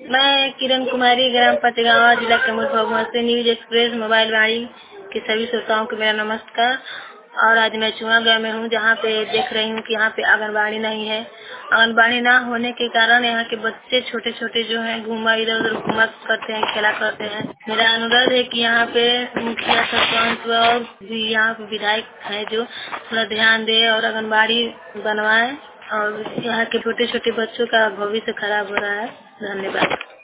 मैं किरण कुमारी, ग्राम फतेहगांव, जिला कैमूर भभुआ से न्यूज एक्सप्रेस मोबाइल वाणी के सभी श्रोताओं को मेरा नमस्कार। और आज मैं चुआ गाँव में हूँ, जहाँ पे देख रही हूँ कि यहाँ पे आंगनबाड़ी नहीं है। आंगनबाड़ी ना होने के कारण यहाँ के बच्चे छोटे छोटे जो हैं घूमा इधर उधर घूमा करते हैं, खेला करते हैं। मेरा अनुरोध है कि यहाँ पे मुखिया सरपंच और भी यहाँ पे विधायक है जो थोड़ा ध्यान दे और आंगनबाड़ी बनवाए। और यहाँ के छोटे छोटे बच्चों का भविष्य खराब हो रहा है। धन्यवाद।